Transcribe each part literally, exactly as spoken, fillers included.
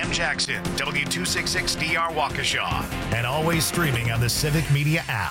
Sam Jackson, W two sixty-six D R Waukesha, and always streaming on the Civic Media app.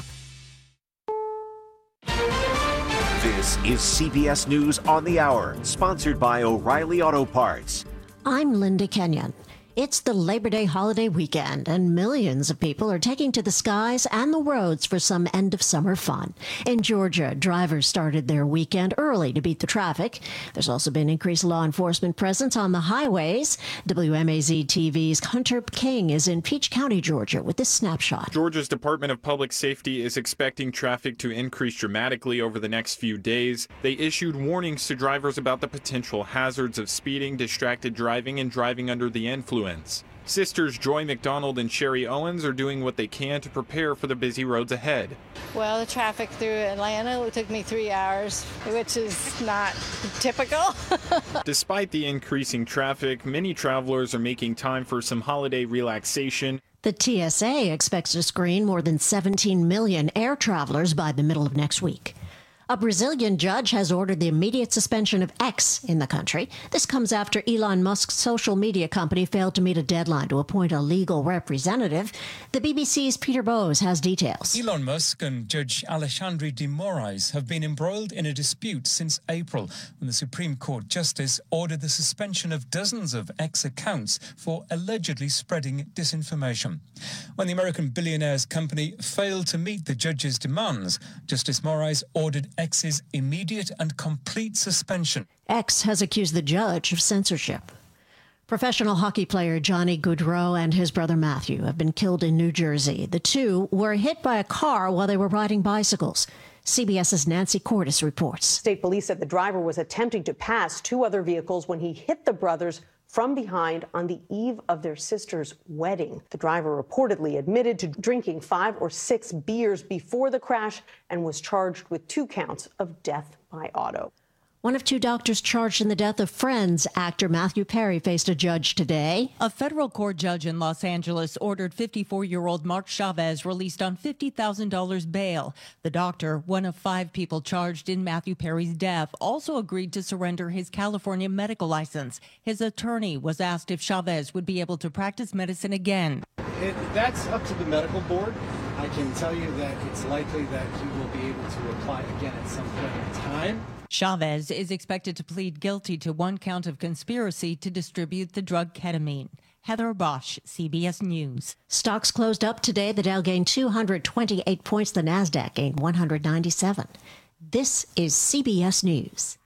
This is C B S News on the Hour, sponsored by O'Reilly Auto Parts. I'm Linda Kenyon. It's the Labor Day holiday weekend, and millions of people are taking to the skies and the roads for some end-of-summer fun. In Georgia, drivers started their weekend early to beat the traffic. There's also been increased law enforcement presence on the highways. W M A Z T V's Hunter King is in Peach County, Georgia, with this snapshot. Georgia's Department of Public Safety is expecting traffic to increase dramatically over the next few days. They issued warnings to drivers about the potential hazards of speeding, distracted driving, and driving under the influence. Sisters Joy McDonald and Sherry Owens are doing what they can to prepare for the busy roads ahead. Well, the traffic through Atlanta, it took me three hours, which is not typical. Despite the increasing traffic, many travelers are making time for some holiday relaxation. The T S A expects to screen more than seventeen million air travelers by the middle of next week. A Brazilian judge has ordered the immediate suspension of X in the country. This comes after Elon Musk's social media company failed to meet a deadline to appoint a legal representative. The B B C's Peter Bowes has details. Elon Musk and Judge Alexandre de Moraes have been embroiled in a dispute since April, when the Supreme Court Justice ordered the suspension of dozens of X accounts for allegedly spreading disinformation. When the American billionaire's company failed to meet the judge's demands, Justice Moraes ordered X's immediate and complete suspension. X has accused the judge of censorship. Professional hockey player Johnny Gaudreau and his brother Matthew have been killed in New Jersey. The two were hit by a car while they were riding bicycles. CBS's Nancy Cordes reports. State police said the driver was attempting to pass two other vehicles when he hit the brothers from behind on the eve of their sister's wedding. The driver reportedly admitted to drinking five or six beers before the crash and was charged with two counts of death by auto. One of two doctors charged in the death of Friends actor Matthew Perry faced a judge today. A federal court judge in Los Angeles ordered fifty-four-year-old Mark Chavez released on fifty thousand dollars bail. The doctor, one of five people charged in Matthew Perry's death, also agreed to surrender his California medical license. His attorney was asked if Chavez would be able to practice medicine again. It, that's up to the medical board. I can tell you that it's likely that he will be able to apply again at some point in time. Chavez is expected to plead guilty to one count of conspiracy to distribute the drug ketamine. Heather Bosch, C B S News. Stocks closed up today. The Dow gained two hundred twenty-eight points. The Nasdaq gained one hundred ninety-seven. This is C B S News.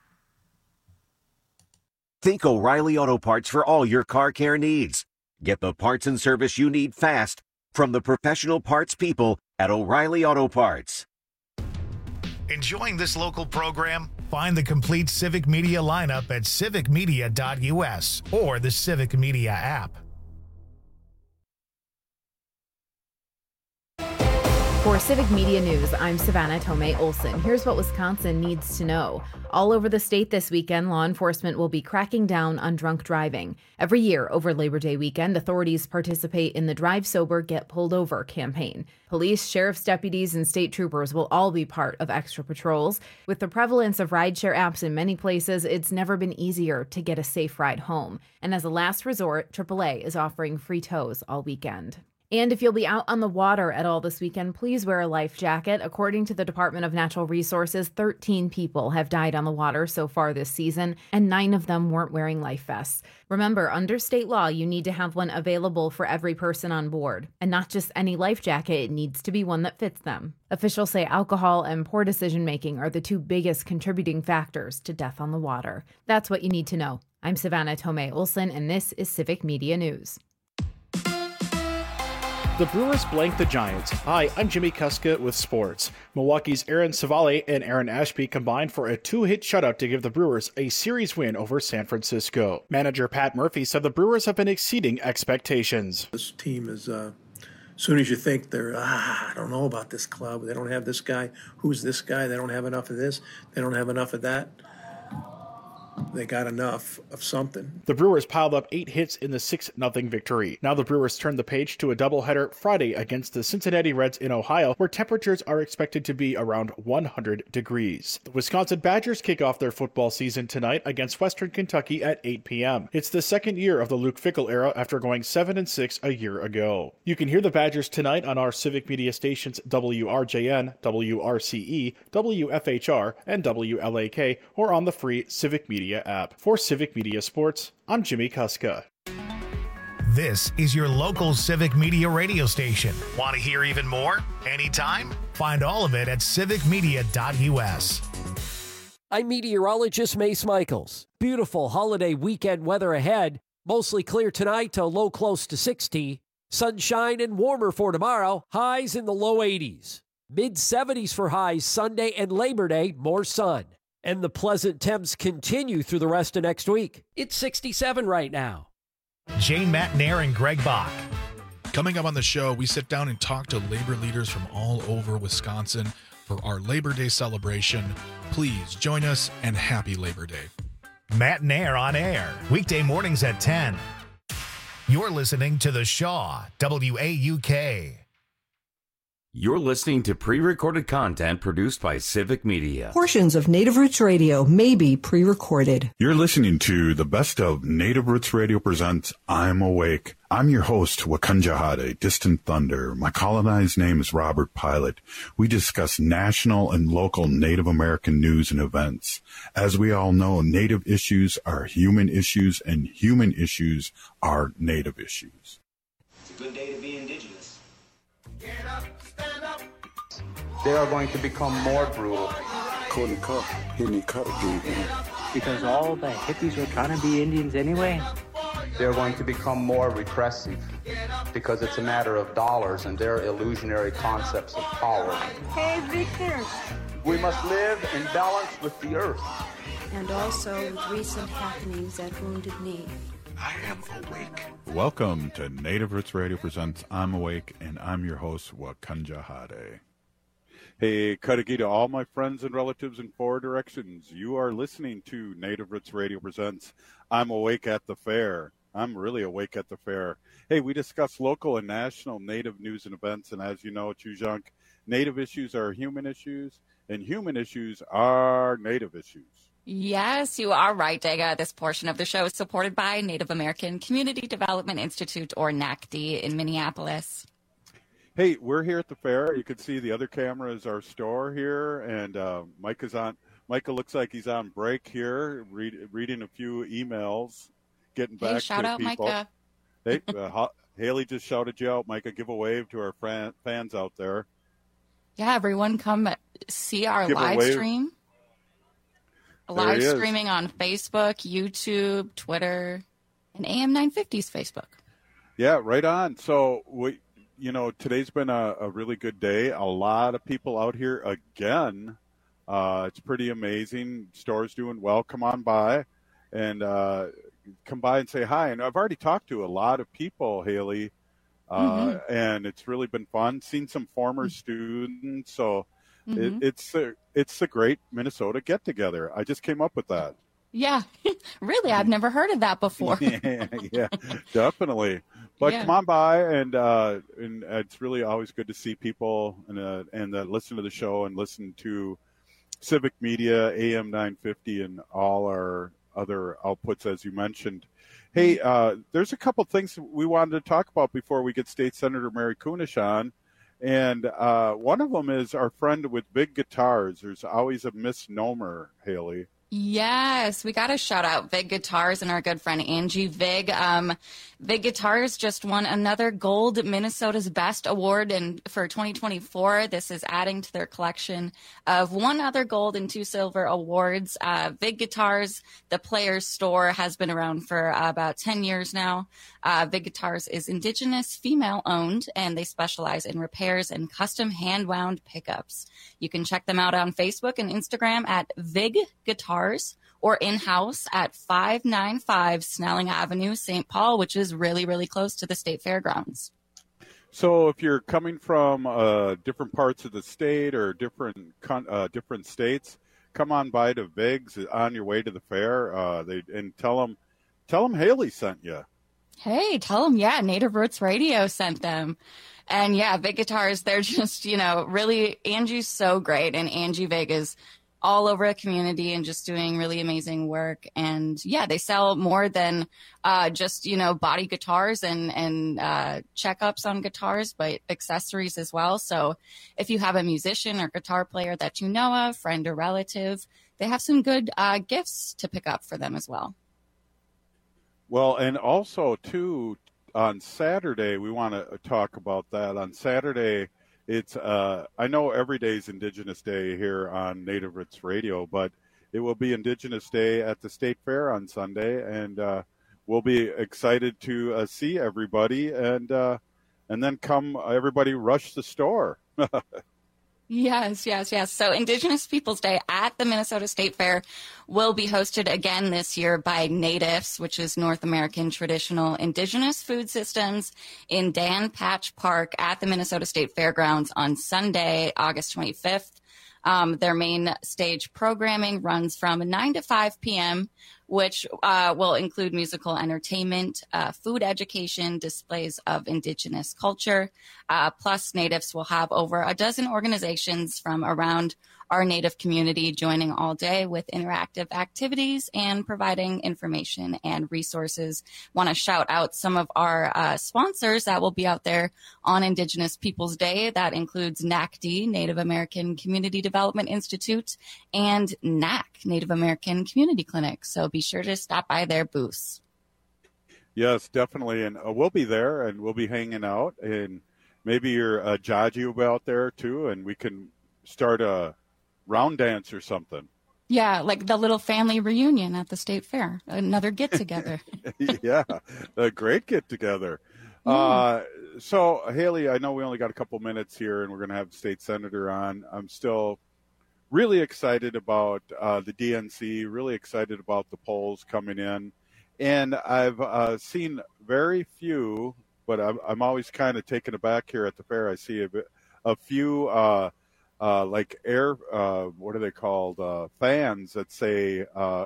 Think O'Reilly Auto Parts for all your car care needs. Get the parts and service you need fast from the professional parts people at O'Reilly Auto Parts. Enjoying this local program? Find the complete Civic Media lineup at civic media dot U S or the Civic Media app. For Civic Media News, I'm Savannah Tomei Olson. Here's what Wisconsin needs to know. All over the state this weekend, law enforcement will be cracking down on drunk driving. Every year over Labor Day weekend, authorities participate in the Drive Sober, Get Pulled Over campaign. Police, sheriff's deputies, and state troopers will all be part of extra patrols. With the prevalence of rideshare apps in many places, it's never been easier to get a safe ride home. And as a last resort, triple A is offering free tows all weekend. And if you'll be out on the water at all this weekend, please wear a life jacket. According to the Department of Natural Resources, thirteen people have died on the water so far this season, and nine of them weren't wearing life vests. Remember, under state law, you need to have one available for every person on board. And not just any life jacket, it needs to be one that fits them. Officials say alcohol and poor decision-making are the two biggest contributing factors to death on the water. That's what you need to know. I'm Savannah Tomei Olson, and this is Civic Media News. The Brewers blanked the Giants. Hi, I'm Jimmy Kuska with sports. Milwaukee's Aaron Savale and Aaron Ashby combined for a two-hit shutout to give the Brewers a series win over San Francisco. Manager Pat Murphy said the Brewers have been exceeding expectations. This team is, uh, as soon as you think they're, ah, I don't know about this club, they don't have this guy, who's this guy, they don't have enough of this, they don't have enough of that. they got enough of something. The Brewers piled up eight hits in the six nothing victory. Now the Brewers turn the page to a doubleheader Friday against the Cincinnati Reds in Ohio, where temperatures are expected to be around one hundred degrees. The Wisconsin Badgers kick off their football season tonight against Western Kentucky at eight p.m. It's the second year of the Luke Fickell era after going seven and six a year ago. You can hear the Badgers tonight on our Civic Media stations W R J N, W R C E, W F H R, and W L A K, or on the free Civic Media app. For Civic Media Sports, I'm Jimmy Kuska. This is your local Civic Media radio station. Want to hear even more? Anytime? Find all of it at civic media dot U S. I'm meteorologist Mace Michaels. Beautiful holiday weekend weather ahead. Mostly clear tonight to a low close to sixty. Sunshine and warmer for tomorrow. Highs in the low eighties. mid seventies for highs Sunday and Labor Day, more sun. And the pleasant temps continue through the rest of next week. It's sixty-seven right now. Jane Matnair and Greg Bach. Coming up on the show, we sit down and talk to labor leaders from all over Wisconsin for our Labor Day celebration. Please join us, and happy Labor Day. Matnair on air, weekday mornings at ten. You're listening to The Shaw, W A U K. You're listening to pre-recorded content produced by Civic Media. Portions of Native Roots Radio may be pre-recorded. You're listening to the best of Native Roots Radio presents I'm Awake. I'm your host, Wakunjahade, Distant Thunder. My colonized name is Robert Pilot. We discuss national and local Native American news and events. As we all know, Native issues are human issues, and human issues are Native issues. It's a good day to be indigenous. Get up, stand up. They are going to become more brutal. Couldn't cut, hitting cut again. Because all the hippies were trying to be Indians anyway. They're going to become more repressive because it's a matter of dollars and their illusionary concepts of power. Hey, Victor. We must live in balance with the earth. And also with recent happenings at Wounded Knee. I am awake. Welcome to Native Roots Radio presents I'm Awake, and I'm your host, Wakunjahade. Hey, Kadagi to all my friends and relatives in four directions. You are listening to Native Roots Radio presents I'm Awake at the Fair. I'm really awake at the fair. Hey, we discuss local and national Native news and events, and as you know, Chujunk, Native issues are human issues, and human issues are Native issues. Yes, you are right, Dega. This portion of the show is supported by Native American Community Development Institute, or N A C D, in Minneapolis. Hey, we're here at the fair. You can see the other camera is our store here, and uh, Mike is on. Micah looks like he's on break here, read, reading a few emails, getting back hey, shout to out people. Micah. Hey, uh, Haley just shouted you out. Micah, give a wave to our fan, fans out there. Yeah, everyone come see our Give live stream. Live streaming on Facebook, YouTube, Twitter, and A M nine fifty's Facebook. Yeah, right on. So, we, you know, today's been a, a really good day. A lot of people out here again. Uh, it's pretty amazing. Store's doing well. Come on by and uh, come by and say hi. And I've already talked to a lot of people, Haley, uh, mm-hmm. and it's really been fun. Seen some former mm-hmm. students. So mm-hmm. it, it's a, it's a great Minnesota get together. I just came up with that. Yeah, really, I've never heard of that before. yeah, yeah, definitely. But yeah. Come on by, and uh, and it's really always good to see people and uh, and uh, listen to the show and listen to Civic Media, A M nine fifty, and all our other outputs, as you mentioned. Hey, uh, there's a couple things we wanted to talk about before we get State Senator Mary Kunesh on. And uh, one of them is our friend with big guitars. There's always a misnomer, Haley. Yes, we got to shout out Vig Guitars and our good friend Angie Vig. Um, Vig Guitars just won another gold Minnesota's Best Award and for twenty twenty-four. This is adding to their collection of one other gold and two silver awards. Uh, Vig Guitars, the Players Store, has been around for uh, about ten years now. Uh, Vig Guitars is Indigenous, female-owned, and they specialize in repairs and custom hand-wound pickups. You can check them out on Facebook and Instagram at Vig Guitars, or in-house at five ninety-five Snelling Avenue, Saint Paul, which is really, really close to the state fairgrounds. So if you're coming from uh, different parts of the state or different uh, different states, come on by to Vig's on your way to the fair. Uh, they and tell them, tell them Haley sent you. Hey, tell them, yeah, Native Roots Radio sent them. And yeah, Vig Guitars, they're just, you know, really, Angie's so great. And Angie Vig is all over the community and just doing really amazing work. And yeah, they sell more than uh, just, you know, body guitars and, and uh, checkups on guitars, but accessories as well. So if you have a musician or guitar player that you know of, friend or relative, they have some good uh, gifts to pick up for them as well. Well, and also, too, on Saturday, we want to talk about that. On Saturday, it's, uh, I know every day is Indigenous Day here on Native Roots Radio, but it will be Indigenous Day at the State Fair on Sunday, and uh, we'll be excited to uh, see everybody, and uh, and then come, everybody rush the store. Yes, yes, yes. So Indigenous Peoples Day at the Minnesota State Fair will be hosted again this year by NATIFS, which is North American Traditional Indigenous Food Systems, in Dan Patch Park at the Minnesota State Fairgrounds on Sunday, August twenty-fifth. Um, their main stage programming runs from nine to five p.m., which uh, will include musical entertainment, uh, food education, displays of Indigenous culture. Uh, plus, Natives will have over a dozen organizations from around our Native community joining all day with interactive activities and providing information and resources. Want to shout out some of our uh, sponsors that will be out there on Indigenous Peoples Day. That includes N A C D, Native American Community Development Institute, and N A C, Native American Community Clinic. So be sure to stop by their booths. Yes, definitely. And uh, we'll be there, and we'll be hanging out. And maybe your uh, Jaji will be out there, too, and we can start a round dance or something. Yeah, like the little family reunion at the state fair, another get together. Yeah, a great get together. Mm. Uh, so, Haley, I know we only got a couple minutes here, and we're going to have the state senator on. I'm still really excited about uh, the D N C, really excited about the polls coming in. And I've uh, seen very few, but I'm, I'm always kind of taken aback here at the fair. I see a, a few uh, Uh, like air, uh, what are they called? Uh, fans that say uh,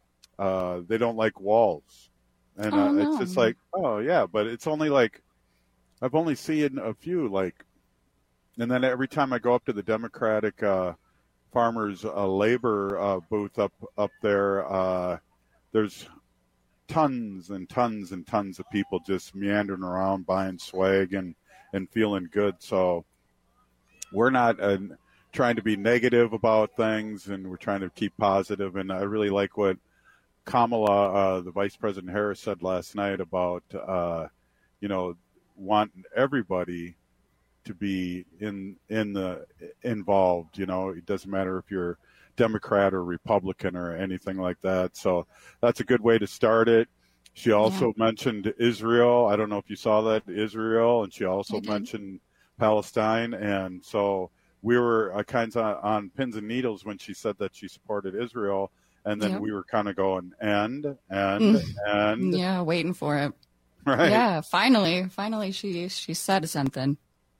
uh, they don't like walls, and oh, uh, no. it's just like, oh yeah, but it's only like I've only seen a few, like, and then every time I go up to the Democratic uh, Farmers uh, Labor uh, booth up up there, uh, there's tons and tons and tons of people just meandering around buying swag and and feeling good. So we're not uh, trying to be negative about things, and we're trying to keep positive. And I really like what Kamala, uh, the Vice President Harris, said last night about, uh, you know, wanting everybody to be in in the involved. You know, it doesn't matter if you're Democrat or Republican or anything like that. So that's a good way to start it. She also yeah. mentioned Israel. I don't know if you saw that, Israel, and she also mentioned Palestine, and so we were uh, kind of on pins and needles when she said that she supported Israel, and then yep. we were kind of going and and and yeah, waiting for it. Right? Yeah, finally, finally, she she said something.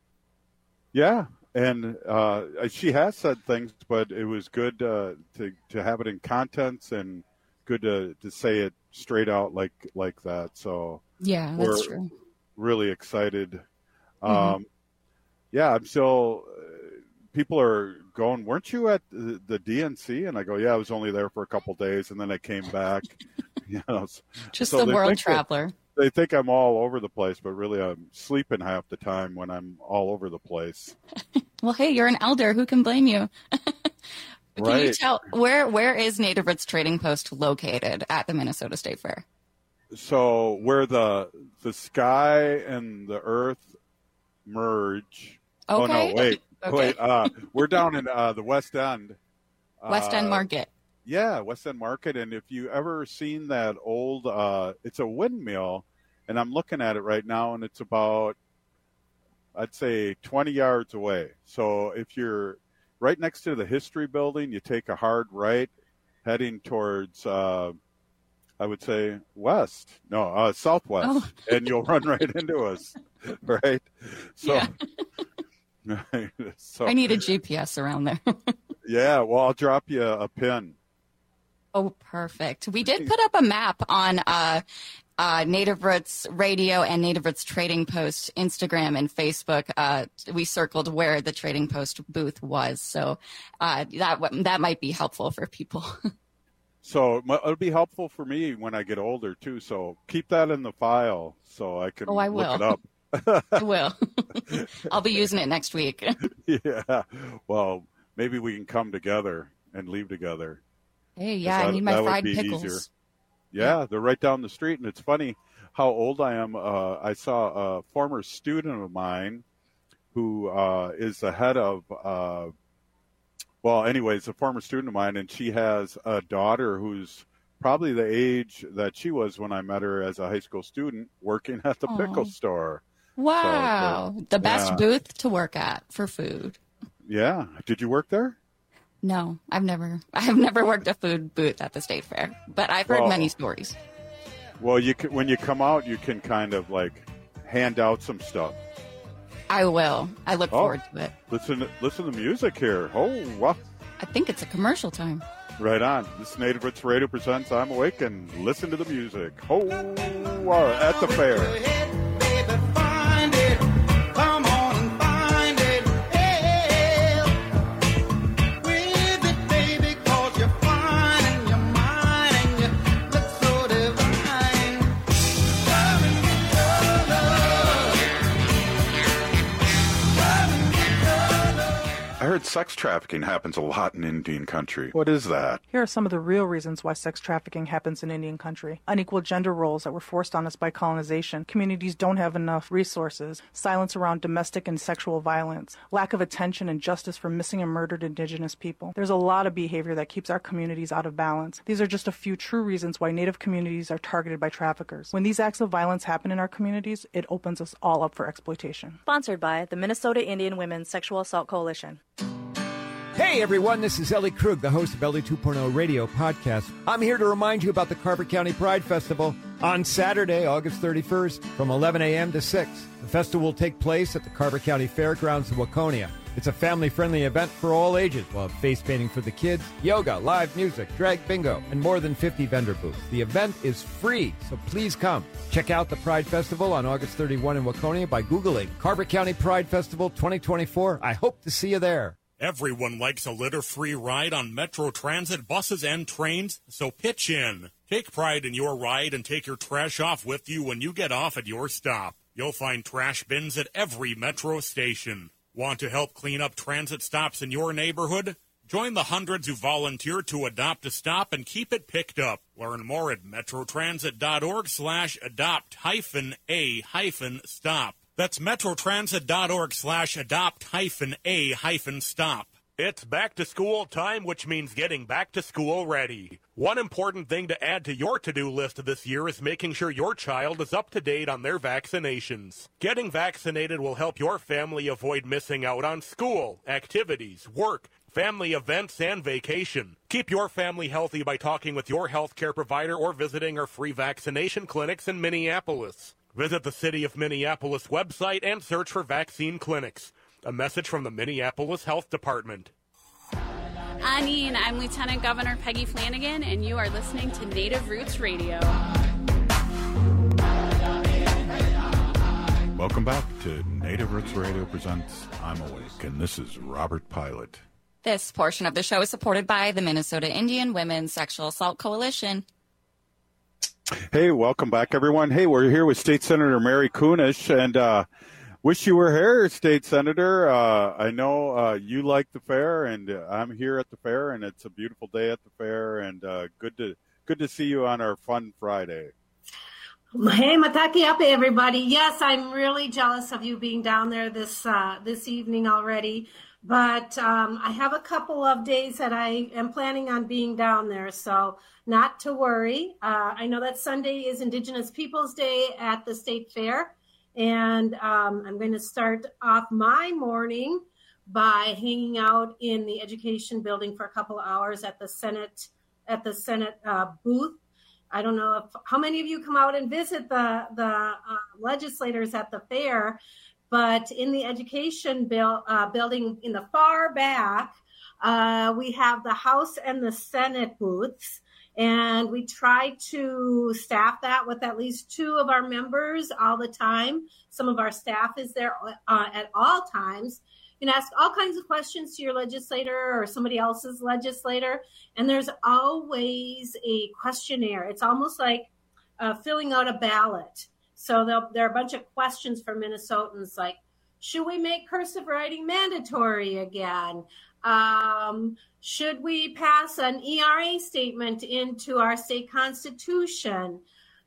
Yeah, and uh, she has said things, but it was good uh, to to have it in contents and good to to say it straight out like like that. So yeah, that's true. Really excited. Mm-hmm. Um, Yeah, I'm still, uh, people are going, weren't you at the, the D N C? And I go, yeah, I was only there for a couple of days, and then I came back. you know, Just so the world traveler. That, they think I'm all over the place, but really I'm sleeping half the time when I'm all over the place. Well, hey, you're an elder. Who can blame you? Can right. you tell, where where is Native Roots Trading Post located at the Minnesota State Fair? So where the the sky and the earth merge. Okay. Oh no! Wait, okay. wait. Uh, we're down in uh, the West End. West End uh, Market. Yeah, West End Market. And if you ever seen that old, uh, it's a windmill, and I'm looking at it right now, and it's about, I'd say, twenty yards away. So if you're right next to the History Building, you take a hard right, heading towards, uh, I would say, west. No, uh, southwest, oh. and you'll run right into us. Right? So. Yeah. so I need a G P S around there. Yeah, well, I'll drop you a pin. Oh, perfect. We did put up a map on uh, uh, Native Roots Radio and Native Roots Trading Post Instagram and Facebook. Uh, we circled where the Trading Post booth was, so uh, that that might be helpful for people. So it'll be helpful for me when I get older too. So keep that in the file so I can oh, I look will. it up. I will. I'll be using it next week. Yeah. Well, maybe we can come together and leave together. Hey, yeah, that, I need my that fried would be pickles. Easier. Yeah, yeah, they're right down the street. And it's funny how old I am. Uh, I saw a former student of mine who uh, is the head of, uh, well, anyways, a former student of mine, and she has a daughter who's probably the age that she was when I met her as a high school student working at the Aww. pickle store. Wow. So, the best yeah. booth to work at for food. Yeah. Did you work there? No, I've never I've never worked a food booth at the state fair, but I've heard well, many stories. Well, you can, when you come out, you can kind of like hand out some stuff. I will. I look oh, forward to it. Listen, listen to music here. Oh, wow. I think it's a commercial time. Right on. This is Native Roots Radio presents I'm Awake, and listen to the music. Oh, uh, at the fair. I heard sex trafficking happens a lot in Indian country. What is that? Here are some of the real reasons why sex trafficking happens in Indian country. Unequal gender roles that were forced on us by colonization. Communities don't have enough resources. Silence around domestic and sexual violence. Lack of attention and justice for missing and murdered Indigenous people. There's a lot of behavior that keeps our communities out of balance. These are just a few true reasons why Native communities are targeted by traffickers. When these acts of violence happen in our communities, it opens us all up for exploitation. Sponsored by the Minnesota Indian Women's Sexual Assault Coalition. Hey everyone, this is Ellie Krug, the host of Ellie two point oh Radio Podcast. I'm here to remind you about the Carver County Pride Festival on Saturday, August thirty-first, from eleven a.m. to six. The festival will take place at the Carver County Fairgrounds in Waconia. It's a family-friendly event for all ages. We'll have face painting for the kids, yoga, live music, drag bingo, and more than fifty vendor booths. The event is free, so please come. Check out the Pride Festival on August thirty-first in Waconia by Googling Carver County Pride Festival twenty twenty-four. I hope to see you there. Everyone likes a litter-free ride on Metro Transit buses and trains, so pitch in. Take pride in your ride and take your trash off with you when you get off at your stop. You'll find trash bins at every Metro station. Want to help clean up transit stops in your neighborhood? Join the hundreds who volunteer to adopt a stop and keep it picked up. Learn more at metrotransit.org slash adopt hyphen a hyphen stop. That's metrotransit.org slash adopt hyphen a hyphen stop. It's back to school time, which means getting back to school ready. One important thing to add to your to-do list this year is making sure your child is up to date on their vaccinations. Getting vaccinated will help your family avoid missing out on school, activities, work, family events, and vacation. Keep your family healthy by talking with your healthcare provider or visiting our free vaccination clinics in Minneapolis. Visit the City of Minneapolis website and search for vaccine clinics. A message from the Minneapolis Health Department. Anine, I'm Lieutenant Governor Peggy Flanagan, and you are listening to Native Roots Radio. Welcome back to Native Roots Radio presents I'm Awake, and this is Robert Pilot. This portion of the show is supported by the Minnesota Indian Women's Sexual Assault Coalition. Hey, welcome back, everyone. Hey, we're here with State Senator Mary Kunesh, and uh, wish you were here, State Senator. Uh, I know uh, you like the fair, and uh, I'm here at the fair, and it's a beautiful day at the fair, and uh, good to good to see you on our fun Friday. Hey, Mataki Ape, everybody. Yes, I'm really jealous of you being down there this uh, this evening already. But um, I have a couple of days that I am planning on being down there, so not to worry. Uh, I know that Sunday is Indigenous Peoples Day at the State Fair, and um, I'm going to start off my morning by hanging out in the Education Building for a couple of hours at the Senate at the Senate uh, booth. I don't know if how many of you come out and visit the the uh, legislators at the fair. But in the education bill, uh, building in the far back, Uh, we have the House and the Senate booths, and we try to staff that with at least two of our members all the time. Some of our staff is there uh, at all times. You can ask all kinds of questions to your legislator or somebody else's legislator, and there's always a questionnaire. It's almost like uh, filling out a ballot. So there are a bunch of questions for Minnesotans, like, should we make cursive writing mandatory again? Um, should we pass an E R A statement into our state constitution?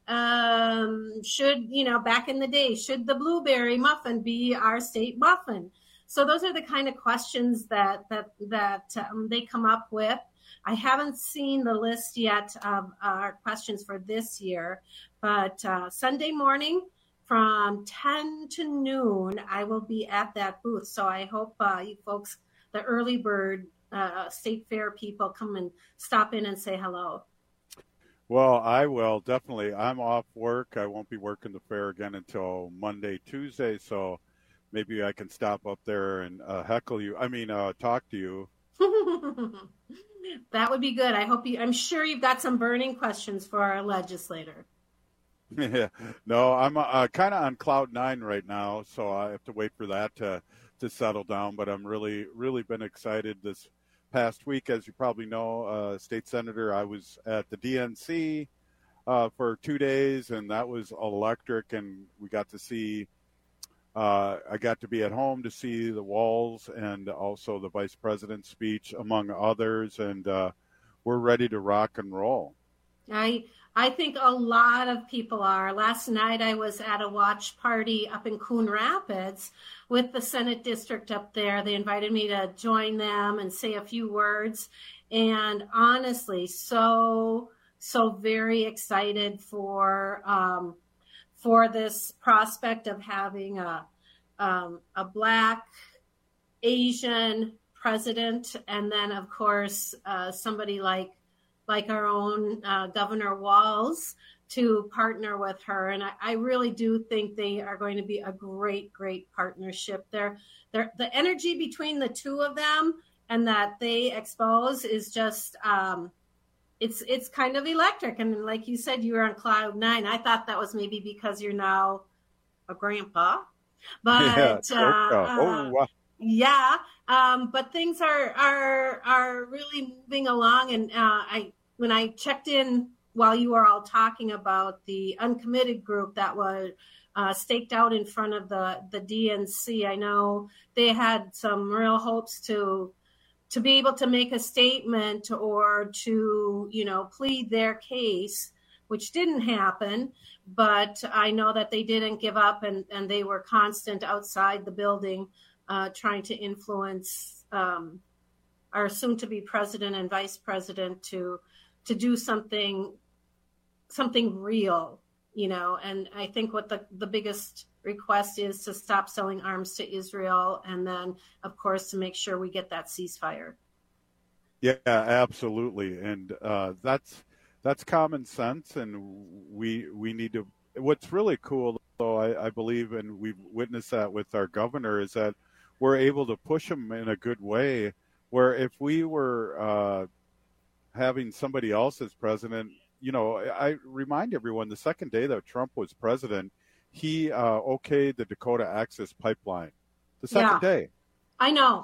Um, should, you know, back in the day, should the blueberry muffin be our state muffin? So those are the kind of questions that that that um, they come up with. I haven't seen the list yet of our questions for this year, but uh, Sunday morning from ten to noon, I will be at that booth. So I hope uh, you folks, the early bird uh, state fair people, come and stop in and say hello. Well, I will definitely. I'm off work. I won't be working the fair again until Monday, Tuesday. So maybe I can stop up there and uh, heckle you. I mean, uh, talk to you. That would be good. I hope you, I'm sure you've got some burning questions for our legislator. Yeah. No, I'm uh, kind of on cloud nine right now, so I have to wait for that to, to settle down. But I'm really, really been excited this past week. As you probably know, uh, State Senator, I was at the D N C uh, for two days, and that was electric, and we got to see Uh, I got to be at home to see the walls and also the vice president's speech, among others, and uh, we're ready to rock and roll. I I think a lot of people are. Last night I was at a watch party up in Coon Rapids with the Senate district up there. They invited me to join them and say a few words, and honestly, so so very excited for. Um, for this prospect of having a um, a Black, Asian president, and then, of course, uh, somebody like like our own uh, Governor Walz to partner with her. And I, I really do think they are going to be a great, great partnership. They're, they're, the energy between the two of them and that they expose is just um, – It's it's kind of electric. And like you said, you were on cloud nine. I thought that was maybe because you're now a grandpa. But yeah, uh, oh, wow. yeah. Um, but things are are are really moving along. And uh, I when I checked in while you were all talking about the uncommitted group that was uh, staked out in front of the, the D N C, I know they had some real hopes to to be able to make a statement or to, you know, plead their case, which didn't happen. But I know that they didn't give up, and, and they were constant outside the building uh, trying to influence um, our soon-to-be president and vice president to to do something something real, you know. And I think what the, the biggest request is to stop selling arms to Israel, and then, of course, to make sure we get that ceasefire. Yeah, absolutely, and uh, that's that's common sense, and we we need to. What's really cool, though, I, I believe, and we've witnessed that with our governor, is that we're able to push him in a good way. Where if we were uh, having somebody else as president, you know, I remind everyone the second day that Trump was president, he uh, okayed the Dakota Access Pipeline. The second yeah, day. I know.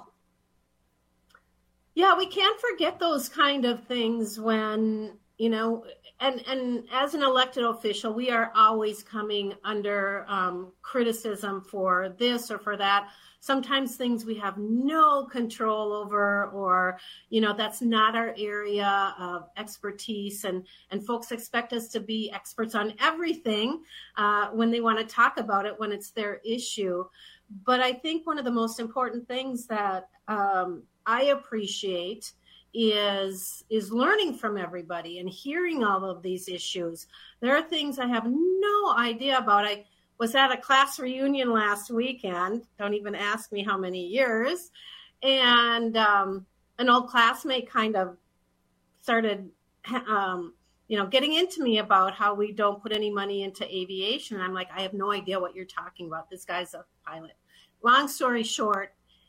Yeah, we can't forget those kind of things when, you know, and, and as an elected official, we are always coming under um, criticism for this or for that. Sometimes things we have no control over, or, you know, that's not our area of expertise. And, and folks expect us to be experts on everything uh, when they want to talk about it, when it's their issue. But I think one of the most important things that um, I appreciate is is learning from everybody and hearing all of these issues. There are things I have no idea about. I was at a class reunion last weekend. Don't even ask me how many years. And um, an old classmate kind of started, um, you know, getting into me about how we don't put any money into aviation. And I'm like, I have no idea what you're talking about. This guy's a pilot. Long story short,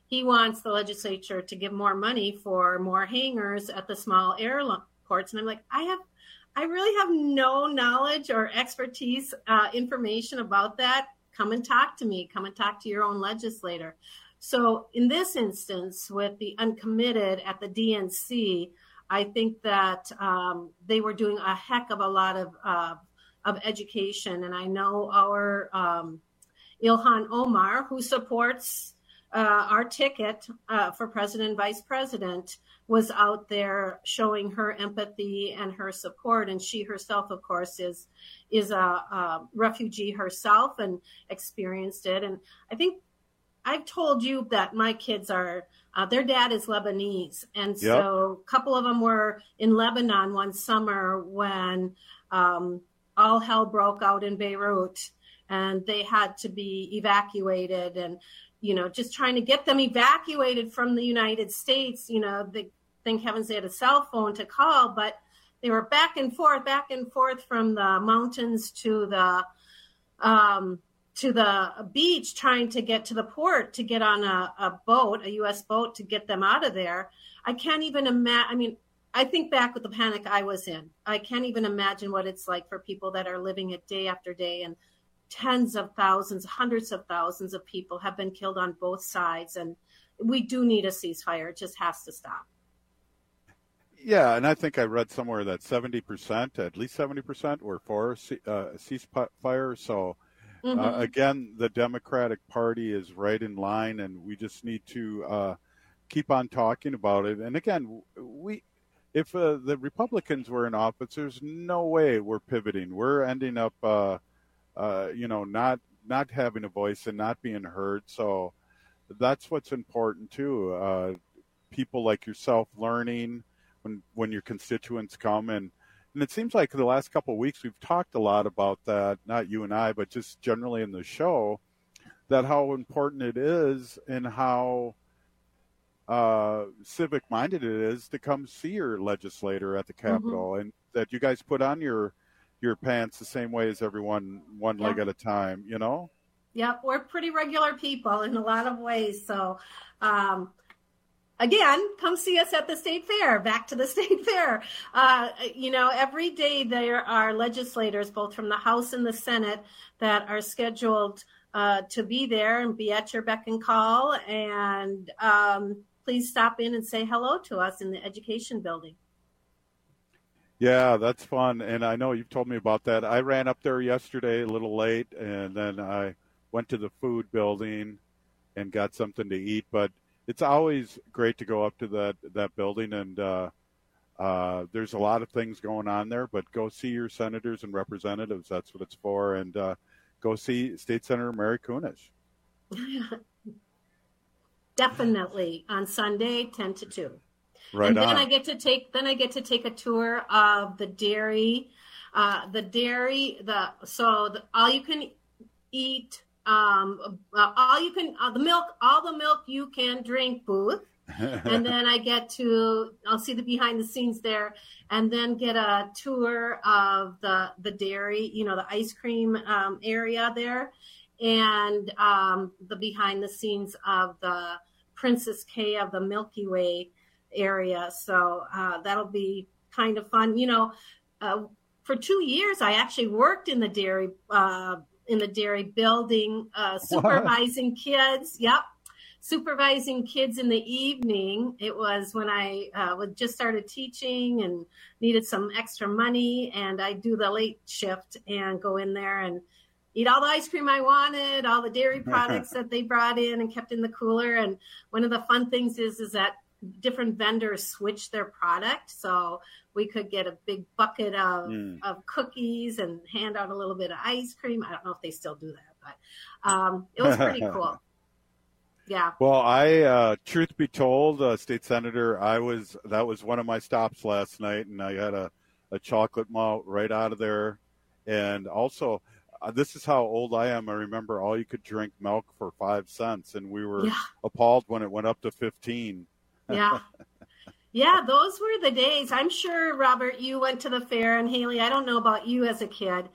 he wants the legislature to give more money for more hangars at the small airports. And I'm like, I have, I really have no knowledge or expertise, uh, information about that. Come and talk to me. Come and talk to your own legislator. So in this instance, with the uncommitted at the D N C, I think that um, they were doing a heck of a lot of uh, of education. And I know our um, Ilhan Omar, who supports uh, our ticket uh, for president and vice president, was out there showing her empathy and her support. And she herself, of course, is is a, a refugee herself and experienced it. And I think I've told you that my kids are, uh, their dad is Lebanese. And so yep. a couple of them were in Lebanon one summer when um, all hell broke out in Beirut and they had to be evacuated. And, you know, just trying to get them evacuated from the United States, you know, they, thank heavens they had a cell phone to call, but they were back and forth, back and forth from the mountains to the, um, to the beach, trying to get to the port, to get on a, a boat, a U S boat, to get them out of there. I can't even imagine. I mean, I think back with the panic I was in. I can't even imagine what it's like for people that are living it day after day. And tens of thousands, hundreds of thousands of people have been killed on both sides. And we do need a ceasefire. It just has to stop. Yeah, and I think I read somewhere that seventy percent, at least seventy percent, were for a uh, ceasefire. So, mm-hmm. uh, again, the Democratic Party is right in line, and we just need to uh, keep on talking about it. And again, we, if uh, the Republicans were in office, there's no way we're pivoting. We're ending up, uh, uh, you know, not not having a voice and not being heard. So that's what's important too. Uh, people like yourself learning when when your constituents come, and and it seems like the last couple of weeks we've talked a lot about that, not you and I, but just generally in the show, that how important it is and how uh, civic minded it is to come see your legislator at the Capitol, mm-hmm. and that you guys put on your your pants the same way as everyone, one yeah. leg at a time, you know? Yep, we're pretty regular people in a lot of ways. So, um, again, come see us at the State Fair, back to the State Fair. Uh, you know, every day there are legislators, both from the House and the Senate, that are scheduled uh, to be there and be at your beck and call. And um, please stop in and say hello to us in the Education Building. Yeah, that's fun. And I know you've told me about that. I ran up there yesterday a little late, and then I went to the food building and got something to eat. But it's always great to go up to that, that building, and uh, uh, there's a lot of things going on there, but go see your senators and representatives. That's what it's for. And uh, go see State Senator Mary Kunesh. Definitely on Sunday, ten to two. Right and then on. I get to take, then I get to take a tour of the dairy, uh, the dairy, the, so the, all you can eat, Um, uh, all you can, uh, the milk, all the milk you can drink booth. And then I get to, I'll see the behind the scenes there, and then get a tour of the, the dairy, you know, the ice cream um, area there, and um, the behind the scenes of the Princess K of the Milky Way area. So uh, that'll be kind of fun. You know, uh, for two years, I actually worked in the dairy uh in the dairy building, uh, supervising what? kids. Yep. Supervising kids in the evening. It was when I uh, would just started teaching and needed some extra money, and I do the late shift and go in there and eat all the ice cream I wanted, all the dairy products that they brought in and kept in the cooler. And one of the fun things is, is that different vendors switch their product. So we could get a big bucket of, mm. of cookies and hand out a little bit of ice cream. I don't know if they still do that, but um, it was pretty cool. Yeah. Well, I, uh, truth be told, uh, State Senator, I was, that was one of my stops last night, and I had a, a chocolate malt right out of there. And also, uh, this is how old I am. I remember all you could drink milk for five cents, and we were yeah. appalled when it went up to fifteen. Yeah. Yeah, those were the days. I'm sure, Robert, you went to the fair, and Haley, I don't know about you as a kid.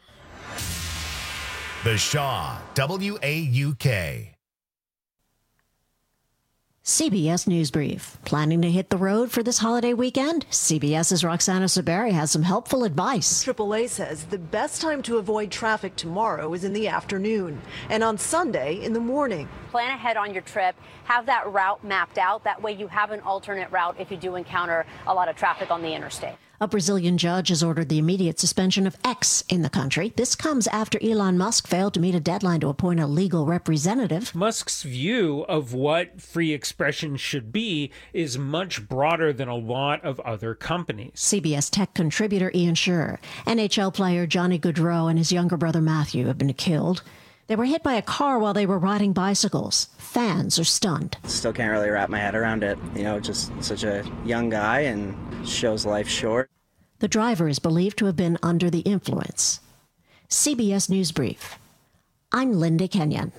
The Shaw, W A U K. C B S News Brief. Planning to hit the road for this holiday weekend? CBS's Roxana Saberi has some helpful advice. triple A says the best time to avoid traffic tomorrow is in the afternoon and on Sunday in the morning. Plan ahead on your trip. Have that route mapped out. That way you have an alternate route if you do encounter a lot of traffic on the interstate. A Brazilian judge has ordered the immediate suspension of X in the country. This comes after Elon Musk failed to meet a deadline to appoint a legal representative. Musk's view of what free expression should be is much broader than a lot of other companies. C B S Tech contributor Ian Sherr. N H L player Johnny Gaudreau and his younger brother Matthew have been killed. They were hit by a car while they were riding bicycles. Fans are stunned. Still can't really wrap my head around it. You know, just such a young guy and shows life short. The driver is believed to have been under the influence. C B S News Brief. I'm Linda Kenyon.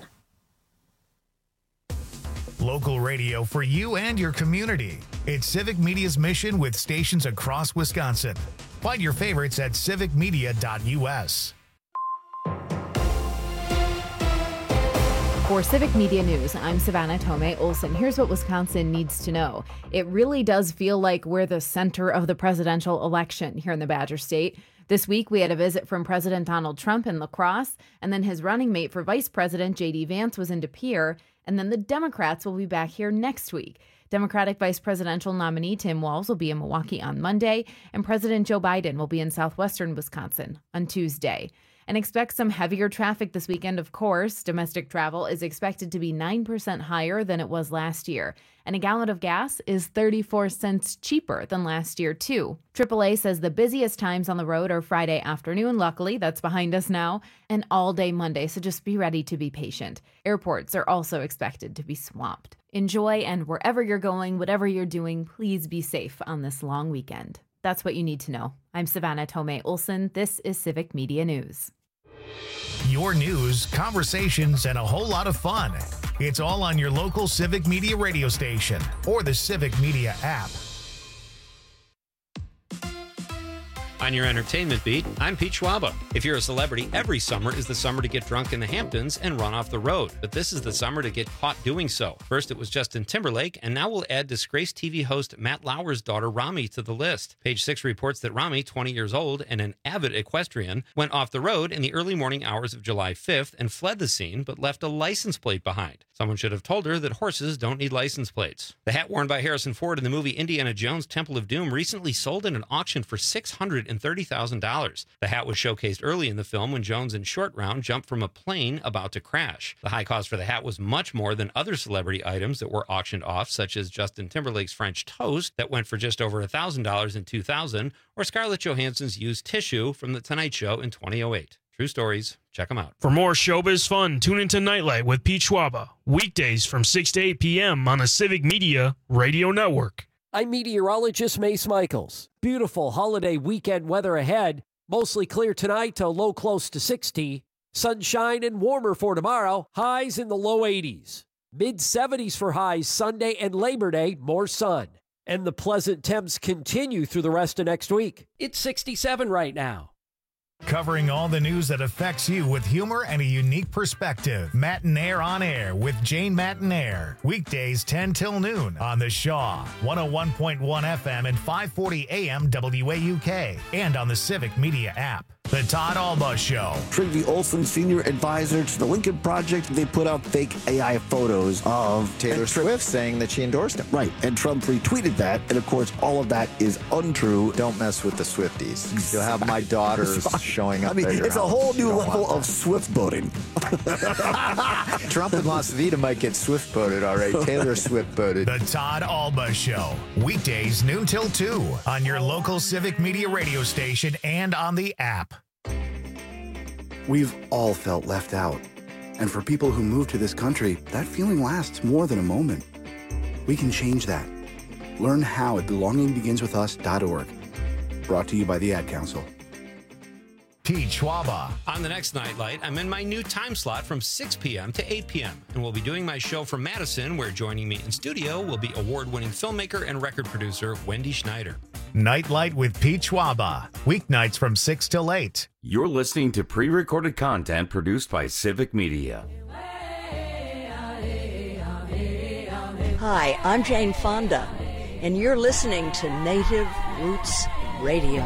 Local radio for you and your community. It's Civic Media's mission with stations across Wisconsin. Find your favorites at civic media dot u s. For Civic Media News, I'm Savannah Tomei Olson. Here's what Wisconsin needs to know. It really does feel like we're the center of the presidential election here in the Badger State. This week, we had a visit from President Donald Trump in La Crosse, and then his running mate for Vice President J D Vance was in De Pere, and then the Democrats will be back here next week. Democratic Vice Presidential nominee Tim Walz will be in Milwaukee on Monday, and President Joe Biden will be in southwestern Wisconsin on Tuesday. And expect some heavier traffic this weekend, of course. Domestic travel is expected to be nine percent higher than it was last year. And a gallon of gas is thirty-four cents cheaper than last year, too. triple A says the busiest times on the road are Friday afternoon. Luckily, that's behind us now. And all day Monday, so just be ready to be patient. Airports are also expected to be swamped. Enjoy, and wherever you're going, whatever you're doing, please be safe on this long weekend. That's what you need to know. I'm Savannah Tomei Olson. This is Civic Media News. Your news, conversations, and a whole lot of fun. It's all on your local Civic Media radio station or the Civic Media app. On your entertainment beat, I'm Pete Schwaba. If you're a celebrity, every summer is the summer to get drunk in the Hamptons and run off the road. But this is the summer to get caught doing so. First, it was Justin Timberlake, and now we'll add disgraced T V host Matt Lauer's daughter, Rami, to the list. Page Six reports that Rami, twenty years old and an avid equestrian, went off the road in the early morning hours of July fifth and fled the scene, but left a license plate behind. Someone should have told her that horses don't need license plates. The hat worn by Harrison Ford in the movie Indiana Jones Temple of Doom recently sold in an auction for six hundred thirty thousand dollars. The hat was showcased early in the film when Jones in Short Round jumped from a plane about to crash. The high cost for the hat was much more than other celebrity items that were auctioned off, such as Justin Timberlake's French toast that went for just over one thousand dollars in two thousand, or Scarlett Johansson's used tissue from The Tonight Show in twenty oh eight. True stories. Check them out. For more showbiz fun, tune into Nightlight with Pete Schwaba. Weekdays from six to eight p.m. on the Civic Media Radio Network. I'm meteorologist Mace Michaels. Beautiful holiday weekend weather ahead. Mostly clear tonight to low close to sixty. Sunshine and warmer for tomorrow. Highs in the low eighties. mid seventies for highs Sunday and Labor Day. More sun. And the pleasant temps continue through the rest of next week. It's sixty-seven right now. Covering all the news that affects you with humor and a unique perspective. Matinaire on Air with Jane Matinaire. Weekdays ten till noon on the Shaw, one oh one point one F M and five forty A M W A U K, and on the Civic Media app. The Todd Alba Show. Trygve Olsen, senior advisor to the Lincoln Project, they put out fake A I photos of Taylor Swift saying that she endorsed him. Right, and Trump retweeted that, and of course, all of that is untrue. Don't mess with the Swifties. You'll have my daughters showing up. I mean, it's a whole new level of Swift boating. Trump and Las Vegas might get Swift boated, all right. Taylor Swift boated. The Todd Alba Show. Weekdays noon till two on your local Civic Media radio station and on the app. We've all felt left out. And for people who move to this country, that feeling lasts more than a moment. We can change that. Learn how at belonging begins with us dot org. Brought to you by the Ad Council. Pete Schwaba. On the next Nightlight, I'm in my new time slot from six p.m. to eight p.m. and we'll be doing my show from Madison, where joining me in studio will be award-winning filmmaker and record producer Wendy Schneider. Nightlight with Pete Schwaba. Weeknights from six till eight. You're listening to pre-recorded content produced by Civic Media. Hi, I'm Jane Fonda, and you're listening to Native Roots Radio.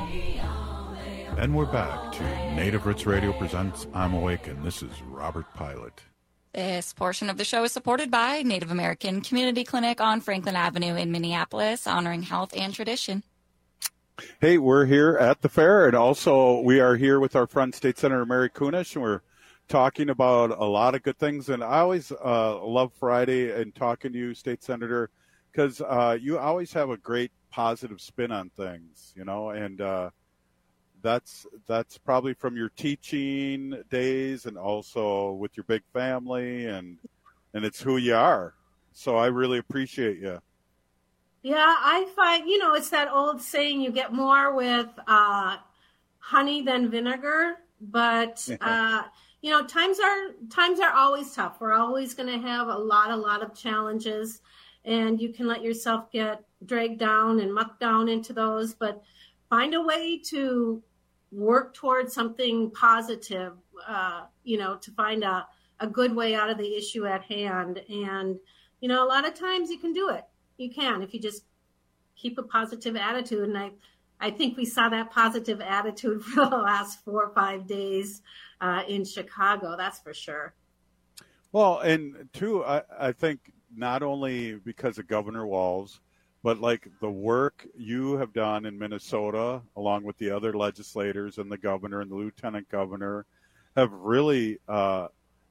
And we're back to Native Roots Radio presents I'm Awake, and this is Robert Pilot. This portion of the show is supported by Native American Community Clinic on Franklin Avenue in Minneapolis, honoring health and tradition. Hey, we're here at the fair, and also we are here with our friend State Senator Mary Kunesh, and we're talking about a lot of good things. And I always uh, love Friday and talking to you, State Senator, because uh, you always have a great positive spin on things, you know, and uh, that's that's probably from your teaching days and also with your big family, and and it's who you are. So I really appreciate you. Yeah, I find, you know, it's that old saying, you get more with uh, honey than vinegar. But, uh, you know, times are times are always tough. We're always going to have a lot, a lot of challenges. And you can let yourself get dragged down and mucked down into those. But find a way to work towards something positive, uh, you know, to find a, a good way out of the issue at hand. And, you know, a lot of times you can do it. You can, if you just keep a positive attitude. And I, I think we saw that positive attitude for the last four or five days uh, in Chicago. That's for sure. Well, and two, I, I think not only because of Governor Walz, but like the work you have done in Minnesota, along with the other legislators and the governor and the lieutenant governor, have really uh,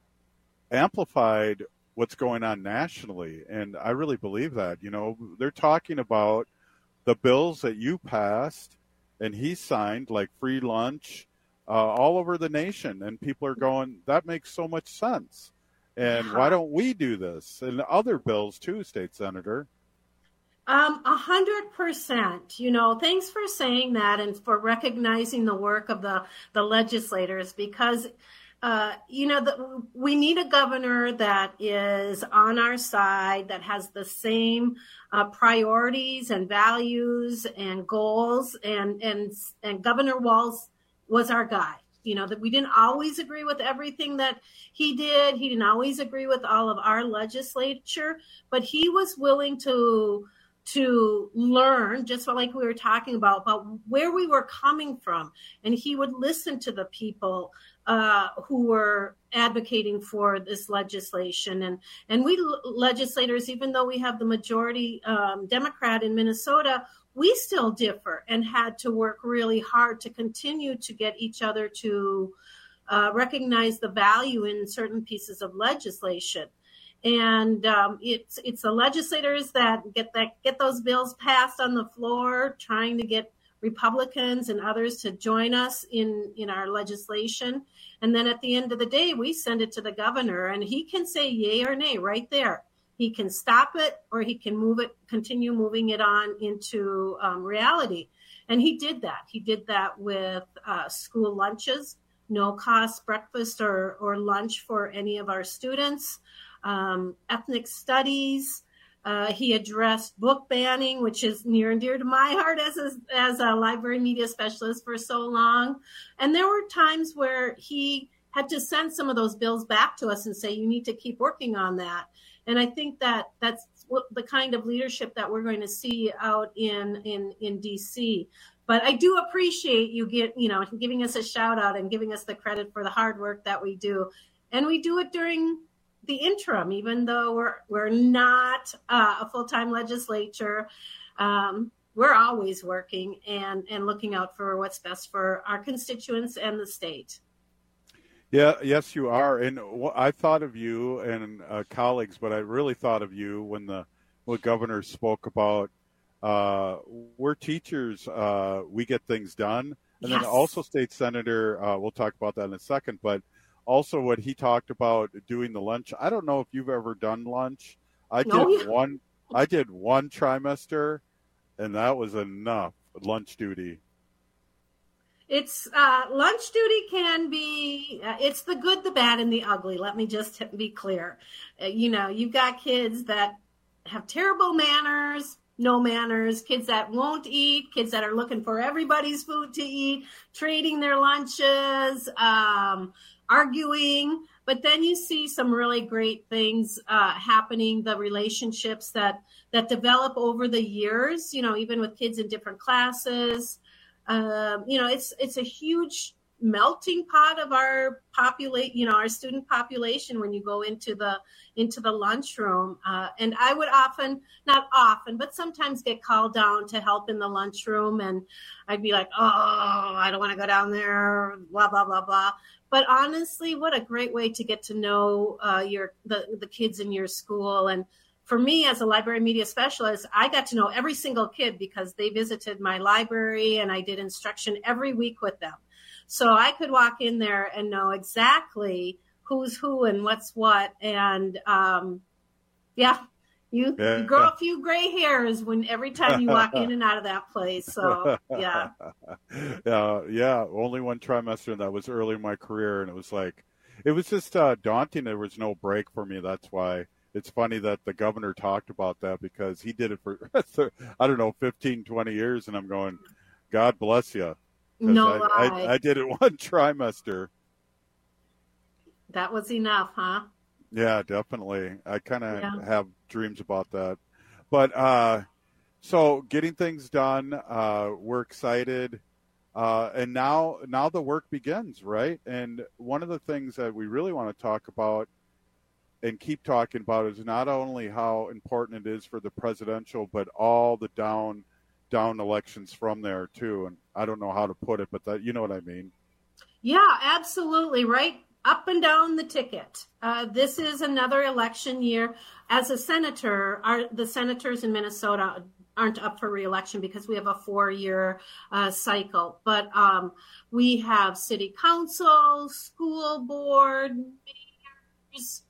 amplified what's going on nationally. And I really believe that. You know, they're talking about the bills that you passed and he signed, like free lunch, uh, all over the nation. And people are going, that makes so much sense. And why don't we do this? And other bills too, State Senator. Um, a hundred percent. You know, thanks for saying that and for recognizing the work of the, the legislators, because Uh, you know, the, we need a governor that is on our side, that has the same uh, priorities and values and goals. And, and, and Governor Walz was our guy. You know, that we didn't always agree with everything that he did. He didn't always agree with all of our legislature, but he was willing to to learn, just like we were talking about, about where we were coming from. And he would listen to the people uh, who were advocating for this legislation. And, and we legislators, even though we have the majority um, Democrat in Minnesota, we still differ and had to work really hard to continue to get each other to uh, recognize the value in certain pieces of legislation. And um, it's it's the legislators that get that get those bills passed on the floor, trying to get Republicans and others to join us in, in our legislation. And then at the end of the day, we send it to the governor, and he can say yay or nay right there. He can stop it, or he can move it, continue moving it on into um, reality. And he did that. He did that with uh, school lunches, no cost breakfast or, or lunch for any of our students. Um, ethnic studies. Uh, he addressed book banning, which is near and dear to my heart as a, as a library media specialist for so long. And there were times where he had to send some of those bills back to us and say, you need to keep working on that. And I think that that's the kind of leadership that we're going to see out in, in, in D C. But I do appreciate you get, you know, giving us a shout out and giving us the credit for the hard work that we do. And we do it during the interim, even though we're we're not uh, a full-time legislature. Um, we're always working and, and looking out for what's best for our constituents and the state. Yeah, yes, you are. And I thought of you and uh, colleagues, but I really thought of you when the when governor spoke about uh, we're teachers, uh, we get things done. And yes. Then also State Senator, uh, we'll talk about that in a second, but also what he talked about doing the lunch. I don't know if you've ever done lunch. I did oh, yeah. one. I did one trimester, and that was enough lunch duty. It's uh, lunch duty can be. Uh, it's the good, the bad, and the ugly. Let me just be clear. Uh, you know, you've got kids that have terrible manners, no manners, kids that won't eat, kids that are looking for everybody's food to eat, trading their lunches. Um, arguing, but then you see some really great things uh, happening, the relationships that that develop over the years, you know, even with kids in different classes. Um, you know, it's it's a huge melting pot of our populate, you know, our student population when you go into the into the lunchroom. Uh, and I would often, not often, but sometimes get called down to help in the lunchroom, and I'd be like, oh, I don't want to go down there, blah blah blah blah. But honestly, what a great way to get to know uh, your the the kids in your school. And for me, as a library media specialist, I got to know every single kid because they visited my library, and I did instruction every week with them. So I could walk in there and know exactly who's who and what's what. And um, yeah, you, yeah. you grow a few gray hairs when every time you walk in and out of that place. So yeah. uh, yeah, only one trimester, and that was early in my career. And it was like, it was just uh, daunting. There was no break for me. That's why it's funny that the governor talked about that, because he did it for, I don't know, fifteen, twenty years. And I'm going, God bless you. No I, I, I did it one trimester. That was enough, huh? Yeah, definitely. I kind of yeah. have dreams about that. But uh, so getting things done, uh, we're excited. Uh, and now, now the work begins, right? And one of the things that we really want to talk about and keep talking about is not only how important it is for the presidential, but all the down down elections from there too. And I don't know how to put it, but that, you know what I mean? Yeah, absolutely. Right. Up and down the ticket. Uh, this is another election year. As a senator, our, the senators in Minnesota aren't up for re-election because we have a four-year uh, cycle. But um, we have city council, school board, mayors,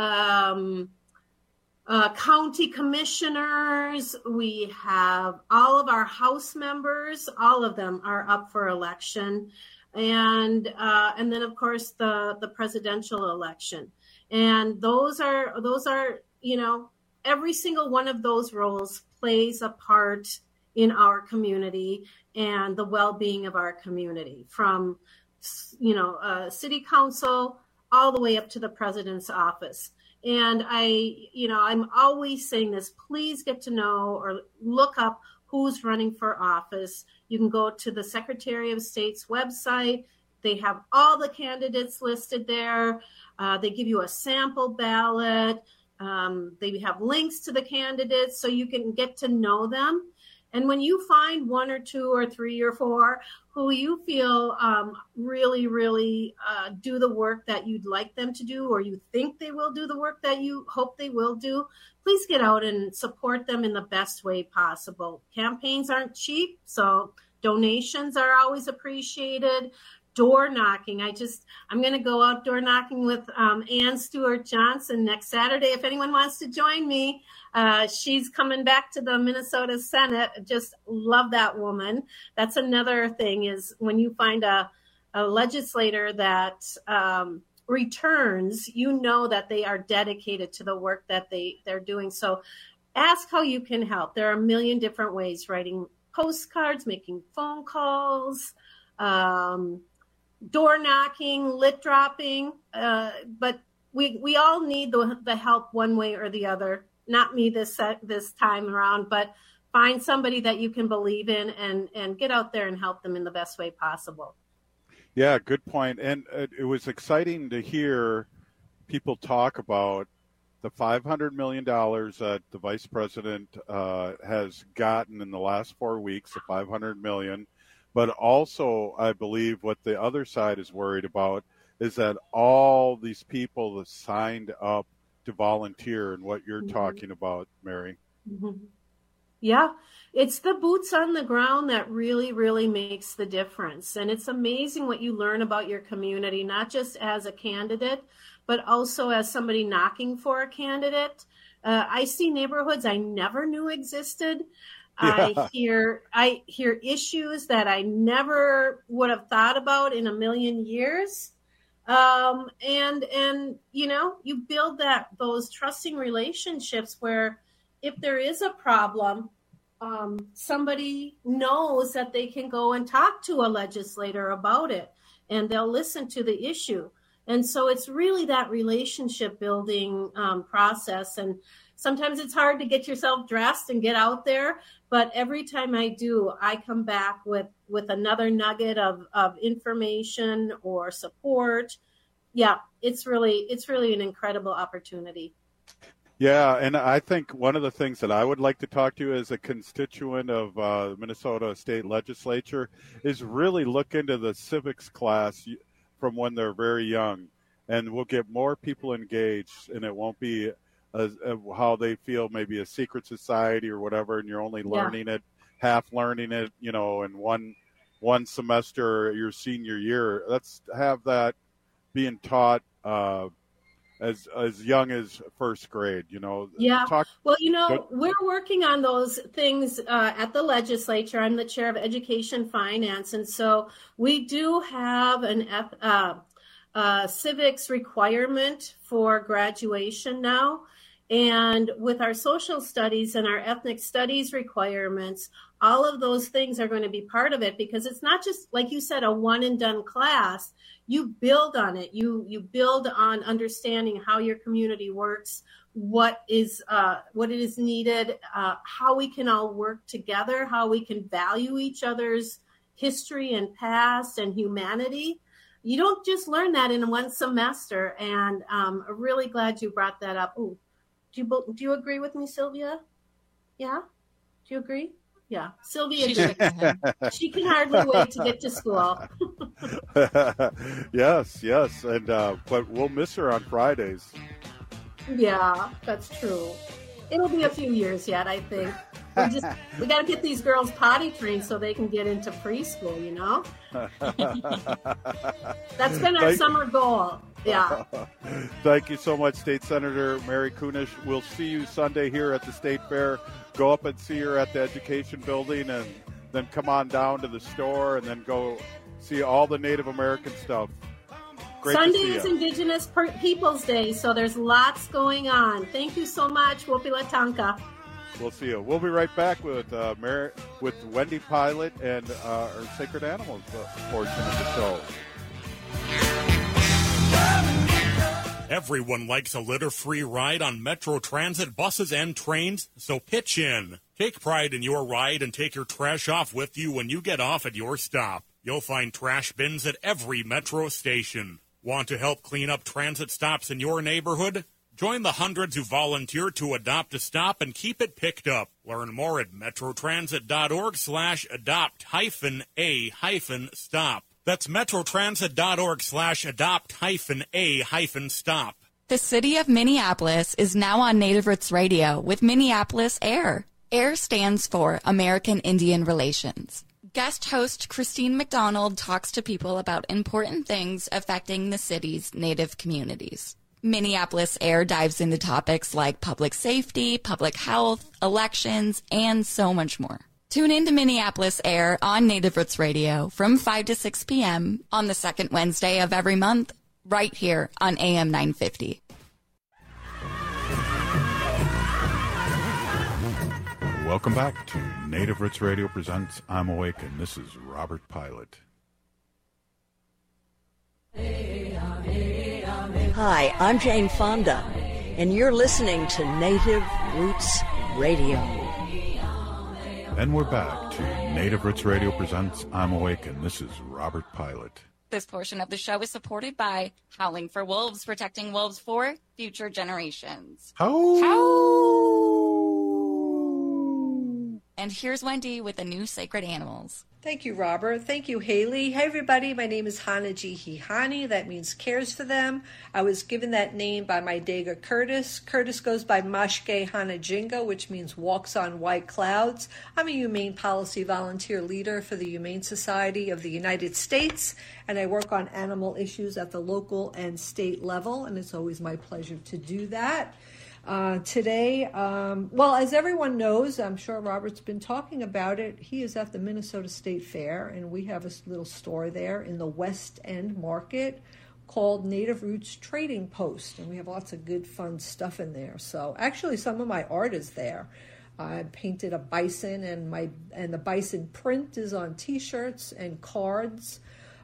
um, Uh, county commissioners, we have all of our House members, all of them are up for election. And uh, and then, of course, the, the presidential election. And those are, those are, you know, every single one of those roles plays a part in our community and the well-being of our community, from, you know, uh, city council all the way up to the president's office. And I, you know, I'm always saying this, please get to know or look up who's running for office. You can go to the Secretary of State's website. They have all the candidates listed there. Uh, they give you a sample ballot. Um, they have links to the candidates so you can get to know them. And when you find one or two or three or four who you feel um, really, really uh, do the work that you'd like them to do, or you think they will do the work that you hope they will do, please get out and support them in the best way possible. Campaigns aren't cheap, so donations are always appreciated. Door knocking. I just, I'm going to go out door knocking with um, Ann Stewart Johnson next Saturday. If anyone wants to join me, uh, she's coming back to the Minnesota Senate. Just love that woman. That's another thing, is when you find a, a legislator that um, returns, you know that they are dedicated to the work that they, they're doing. So ask how you can help. There are a million different ways: writing postcards, making phone calls, um, door knocking, lit dropping, uh, but we we all need the the help one way or the other. Not me this this time around, but find somebody that you can believe in and and get out there and help them in the best way possible. Yeah, good point. And it, it was exciting to hear people talk about the five hundred million dollars that the vice president uh, has gotten in the last four weeks, the five hundred million dollars. But also, I believe what the other side is worried about is that all these people that signed up to volunteer, and what you're mm-hmm. talking about, Mary. Mm-hmm. Yeah, it's the boots on the ground that really, really makes the difference. And it's amazing what you learn about your community, not just as a candidate, but also as somebody knocking for a candidate. Uh, I see neighborhoods I never knew existed. Yeah. I hear I hear issues that I never would have thought about in a million years. Um, and, and, you know, you build that, those trusting relationships where if there is a problem, um, somebody knows that they can go and talk to a legislator about it, and they'll listen to the issue. And so it's really that relationship building um, process. And sometimes it's hard to get yourself dressed and get out there. But every time I do, I come back with, with another nugget of, of information or support. Yeah, it's really it's really an incredible opportunity. Yeah, and I think one of the things that I would like to talk to you as a constituent of uh, the Minnesota State Legislature is really look into the civics class from when they're very young, and we'll get more people engaged, and it won't be a, a, how they feel maybe a secret society or whatever, and you're only learning yeah. it, half learning it, you know, in one one semester your senior year. Let's have that being taught uh, as as young as first grade, you know. Yeah. Talk, well, you know, go, we're working on those things uh, at the legislature. I'm the chair of Education Finance, and so we do have an uh, uh, civics requirement for graduation now. And with our social studies and our ethnic studies requirements, all of those things are going to be part of it, because it's not just, like you said, a one and done class. You build on it. You you build on understanding how your community works, what is uh, what it is needed, uh, how we can all work together, how we can value each other's history and past and humanity. You don't just learn that in one semester. And um, I'm really glad you brought that up. Ooh, do you do you agree with me, Sylvia? Yeah, do you agree? Yeah, Sylvia, she, she can hardly wait to get to school. yes, yes, and uh, but we'll miss her on Fridays. Yeah, that's true. It'll be a few years yet, I think. We just we got to get these girls potty trained so they can get into preschool. You know, that's been our Thank summer goal. Yeah. Thank you so much, State Senator Mary Kunesh. We'll see you Sunday here at the State Fair. Go up and see her at the Education Building, and then come on down to the store, and then go see all the Native American stuff. Great Sunday to see is you. Indigenous per- Peoples Day, so there's lots going on. Thank you so much, Wopila Tonka. We'll see you. We'll be right back with uh, Mary, with Wendy Pilot and uh, our Sacred Animals portion of the show. Everyone likes a litter-free ride on Metro Transit buses and trains, so pitch in. Take pride in your ride and take your trash off with you when you get off at your stop. You'll find trash bins at every Metro station. Want to help clean up transit stops in your neighborhood? Join the hundreds who volunteer to adopt a stop and keep it picked up. Learn more at metrotransit.org slash adopt hyphen a hyphen stop. That's metrotransit.org slash adopt hyphen a hyphen stop. The city of Minneapolis is now on Native Roots Radio with Minneapolis AIR. AIR stands for American Indian Relations. Guest host Christine McDonald talks to people about important things affecting the city's Native communities. Minneapolis AIR dives into topics like public safety, public health, elections, and so much more. Tune in to Minneapolis AIR on Native Roots Radio from five to six p.m. on the second Wednesday of every month, right here on A M nine fifty. Welcome back to Native Roots Radio presents I'm Awake, and this is Robert Pilot. Hi, I'm Jane Fonda, and you're listening to Native Roots Radio. And we're back to Native Roots Radio presents I'm Awake, and this is Robert Pilot. This portion of the show is supported by Howling for Wolves, protecting wolves for future generations. How? How? And here's Wendy with the new Sacred Animals. Thank you, Robert. Thank you, Haley. Hey, everybody. My name is Hanaji Hihani. That means cares for them. I was given that name by my Dega Curtis. Curtis goes by Mashke Hanajinga, which means walks on white clouds. I'm a humane policy volunteer leader for the Humane Society of the United States, and I work on animal issues at the local and state level, and it's always my pleasure to do that. Uh, today, um, well, as everyone knows, I'm sure Robert's been talking about it, he is at the Minnesota State Fair, and we have a little store there in the West End Market called Native Roots Trading Post, and we have lots of good, fun stuff in there. So actually, some of my art is there. I painted a bison, and my and the bison print is on T-shirts and cards.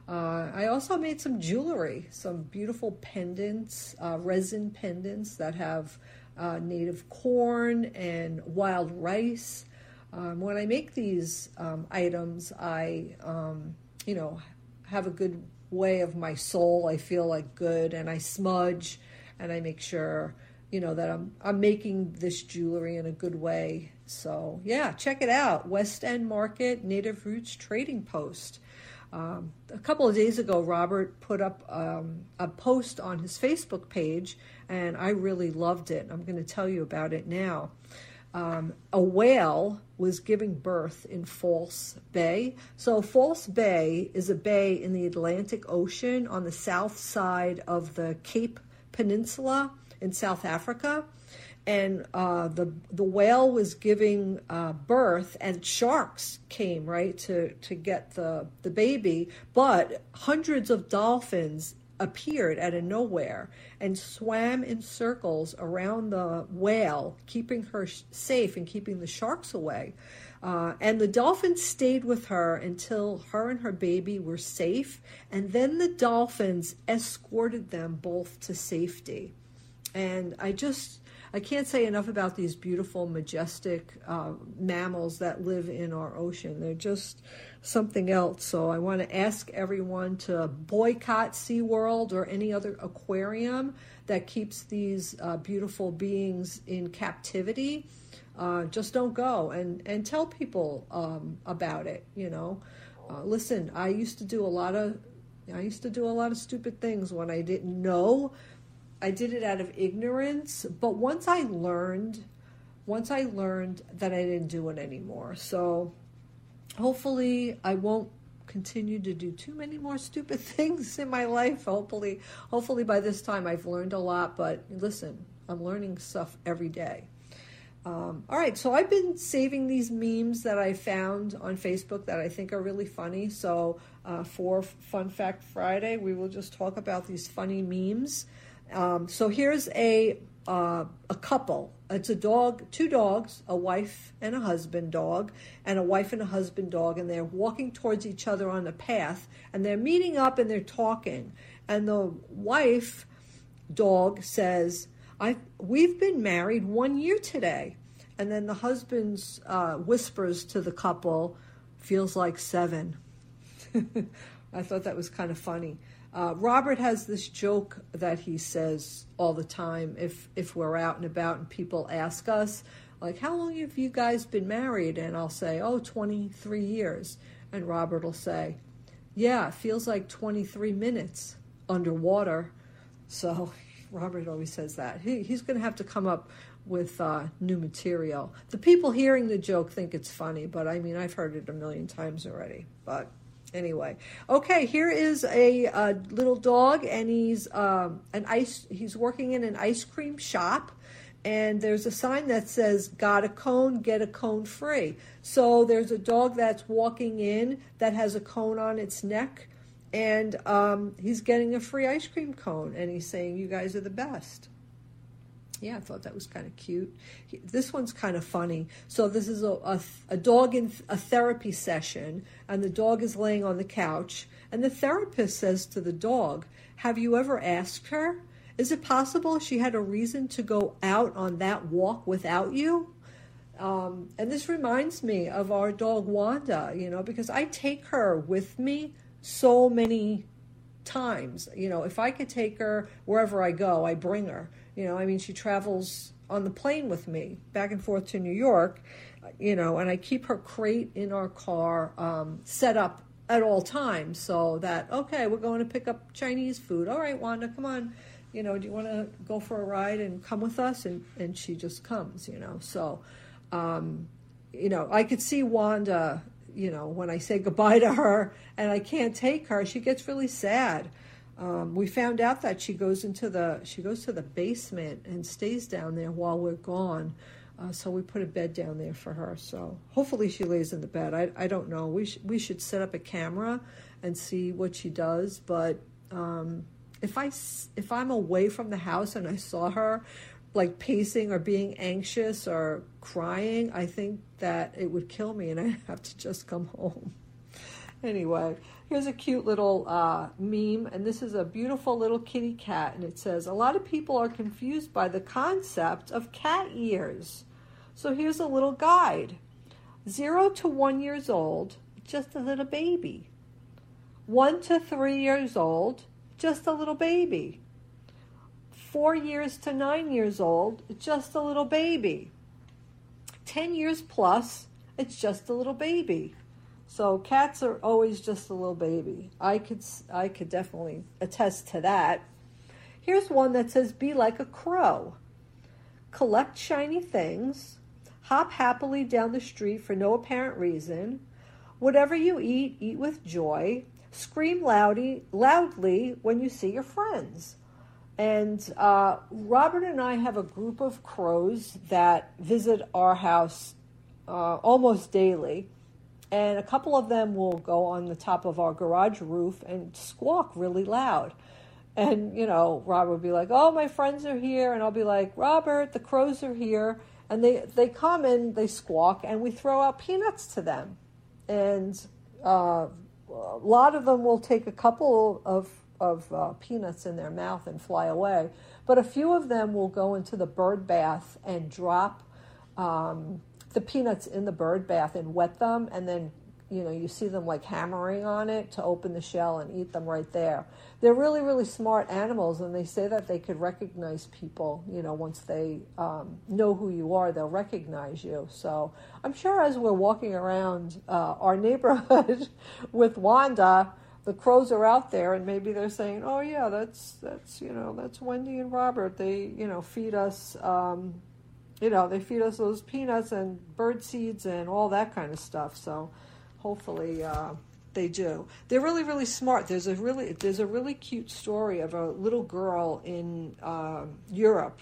Uh, I also made some jewelry, some beautiful pendants, uh, resin pendants that have uh, native corn and wild rice. Um, when I make these um, items, I, um, you know, have a good way of my soul. I feel like good, and I smudge, and I make sure, you know, that I'm I'm making this jewelry in a good way. So yeah, check it out. West End Market Native Roots Trading Post. Um, a couple of days ago, Robert put up um, a post on his Facebook page, and I really loved it. I'm going to tell you about it now. Um, a whale was giving birth in False Bay. So False Bay is a bay in the Atlantic Ocean on the south side of the Cape Peninsula in South Africa. And uh, the the whale was giving uh, birth, and sharks came, right, to, to get the, the baby. But hundreds of dolphins appeared out of nowhere and swam in circles around the whale, keeping her safe and keeping the sharks away. Uh, and the dolphins stayed with her until her and her baby were safe. And then the dolphins escorted them both to safety. And I just... I can't say enough about these beautiful, majestic uh, mammals that live in our ocean. They're just something else. So I want to ask everyone to boycott SeaWorld or any other aquarium that keeps these uh, beautiful beings in captivity. Uh, just don't go, and, and tell people um, about it, you know. Uh, listen, I used to do a lot of, I used to do a lot of stupid things when I didn't know. I did it out of ignorance, but once I learned, once I learned that I didn't do it anymore. So hopefully I won't continue to do too many more stupid things in my life. Hopefully, hopefully by this time I've learned a lot, but listen, I'm learning stuff every day. Um, all right, so I've been saving these memes that I found on Facebook that I think are really funny. So uh, for Fun Fact Friday, we will just talk about these funny memes. Um, so here's a uh, a couple. It's a dog, two dogs, a wife and a husband dog, and a wife and a husband dog, and they're walking towards each other on a path, and they're meeting up and they're talking. And the wife dog says, "I we've been married one year today," and then the husband uh, whispers to the couple, "Feels like seven." I thought that was kind of funny. Uh, Robert has this joke that he says all the time if if we're out and about and people ask us, like, how long have you guys been married? And I'll say, oh, twenty-three years. And Robert will say, yeah, it feels like twenty-three minutes underwater. So Robert always says that. He, he's going to have to come up with uh, new material. The people hearing the joke think it's funny, but I mean, I've heard it a million times already. But anyway, okay, here is a, a little dog, and he's um, an ice. He's working in an ice cream shop, and there's a sign that says, "Got a cone, get a cone free." So there's a dog that's walking in that has a cone on its neck, and um, he's getting a free ice cream cone, and he's saying, "You guys are the best." Yeah, I thought that was kind of cute. He, this one's kind of funny. So this is a, a, a dog in a therapy session, and the dog is laying on the couch, and the therapist says to the dog, "Have you ever asked her? Is it possible she had a reason to go out on that walk without you?" Um, and this reminds me of our dog Wanda, you know, because I take her with me so many times. You know, if I could take her wherever I go, I bring her. You know, I mean, she travels on the plane with me back and forth to New York, you know, and I keep her crate in our car um, set up at all times so that, okay, we're going to pick up Chinese food. All right, Wanda, come on. You know, do you want to go for a ride and come with us? And, and she just comes, you know. So, um, you know, I could see Wanda, you know, when I say goodbye to her and I can't take her, she gets really sad. Um, we found out that she goes into the she goes to the basement and stays down there while we're gone. Uh, so we put a bed down there for her. So hopefully she lays in the bed. I I don't know. We sh- we should set up a camera and see what she does. But um, if I if I'm away from the house and I saw her like pacing or being anxious or crying, I think that it would kill me and I have to just come home. Anyway, here's a cute little uh, meme, and this is a beautiful little kitty cat, and it says, a lot of people are confused by the concept of cat ears. So here's a little guide. Zero to one years old, just a little baby. One to three years old, just a little baby. Four years to nine years old, just a little baby. Ten years plus, it's just a little baby. So cats are always just a little baby. I could I could definitely attest to that. Here's one that says, be like a crow. Collect shiny things. Hop happily down the street for no apparent reason. Whatever you eat, eat with joy. Scream loudly, loudly when you see your friends. And uh, Robert and I have a group of crows that visit our house uh, almost daily. And a couple of them will go on the top of our garage roof and squawk really loud. And, you know, Robert will be like, oh, my friends are here. And I'll be like, Robert, the crows are here. And they, they come and they squawk, and we throw out peanuts to them. And uh, a lot of them will take a couple of, of uh, peanuts in their mouth and fly away. But a few of them will go into the bird bath and drop um, the peanuts in the bird bath and wet them, and then, you know, you see them like hammering on it to open the shell and eat them right there. They're really, really smart animals, and they say that they could recognize people, you know, once they um, know who you are, they'll recognize you. So I'm sure as we're walking around uh, our neighborhood with Wanda, the crows are out there, and maybe they're saying, oh yeah, that's, that's you know, that's Wendy and Robert. They, you know, feed us, um, you know, they feed us those peanuts and bird seeds and all that kind of stuff. So hopefully uh, they do. They're really, really smart. There's a really, there's a really cute story of a little girl in uh, Europe,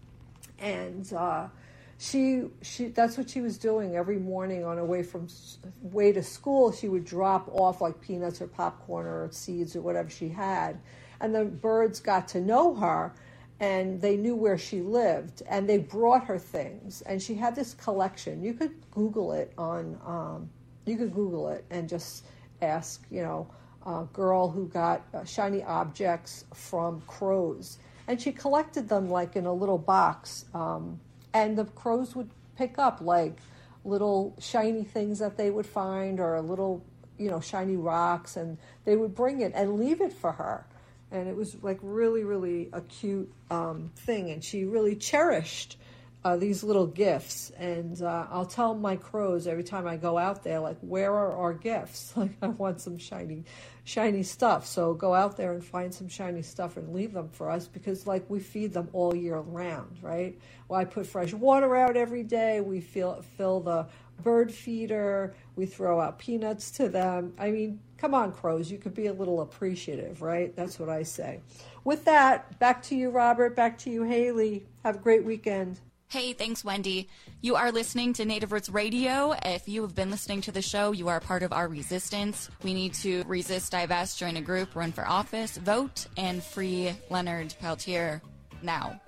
and uh, she, she, that's what she was doing every morning on her way from way to school. She would drop off like peanuts or popcorn or seeds or whatever she had, and the birds got to know her. And they knew where she lived, and they brought her things. And she had this collection. You could Google it on, um, you could Google it and just ask, you know, a girl who got uh, shiny objects from crows. And she collected them like in a little box. Um, and the crows would pick up like little shiny things that they would find, or little, you know, shiny rocks, and they would bring it and leave it for her. And it was like really, really a cute um, thing. And she really cherished uh, these little gifts. And uh, I'll tell my crows every time I go out there, like, where are our gifts? Like, I want some shiny, shiny stuff. So go out there and find some shiny stuff and leave them for us, because, like, we feed them all year round, right? Well, I put fresh water out every day. We fill, fill the bird feeder. We throw out peanuts to them. I mean, come on, crows, you could be a little appreciative, right? That's what I say. With that, back to you, Robert. Back to you, Haley. Have a great weekend. Hey, thanks, Wendy. You are listening to Native Roots Radio. If you have been listening to the show, you are part of our resistance. We need to resist, divest, join a group, run for office, vote, and free Leonard Peltier now.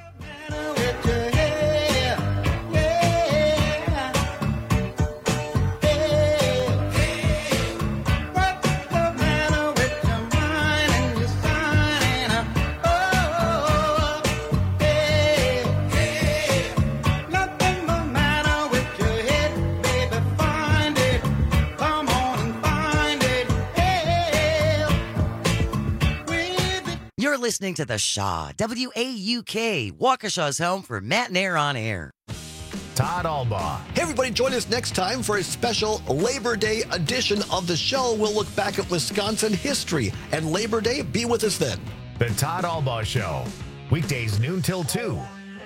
You're listening to The Shaw, W A U K, Waukesha's home for Matt and Air on Air. Todd Albaugh. Hey, everybody, join us next time for a special Labor Day edition of the show. We'll look back at Wisconsin history and Labor Day. Be with us then. The Todd Albaugh Show, weekdays noon till two.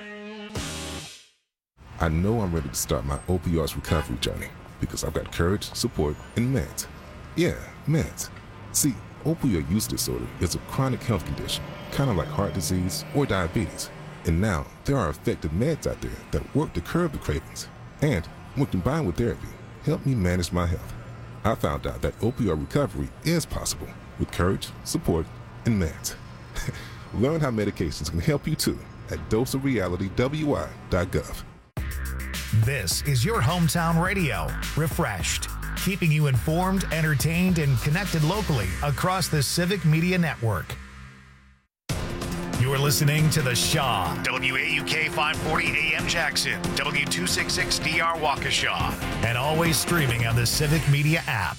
I know I'm ready to start my opioids recovery journey because I've got courage, support, and meds. Yeah, meds. See, opioid use disorder is a chronic health condition, kind of like heart disease or diabetes. And now, there are effective meds out there that work to curb the cravings. And, when combined with therapy, help me manage my health. I found out that opioid recovery is possible with courage, support, and meds. Learn how medications can help you too at dose of reality w i dot gov. This is your hometown radio, refreshed. keeping you informed, entertained, and connected locally across the Civic Media Network. You're listening to The Shaw, W A U K five forty A M Jackson, W two sixty-six D R Waukesha, and always streaming on the Civic Media app.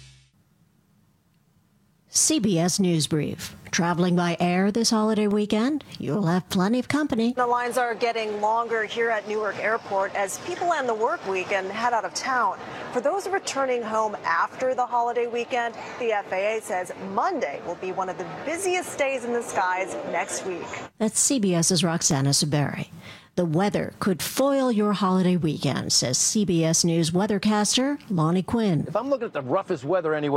C B S News Brief. Traveling by air this holiday weekend, you'll have plenty of company. The lines are getting longer here at Newark Airport as people end the work week and head out of town. For those returning home after the holiday weekend, the F A A says Monday will be one of the busiest days in the skies next week. That's CBS's Roxana Saberi. The weather could foil your holiday weekend, says C B S News weathercaster Lonnie Quinn. If I'm looking at the roughest weather anywhere,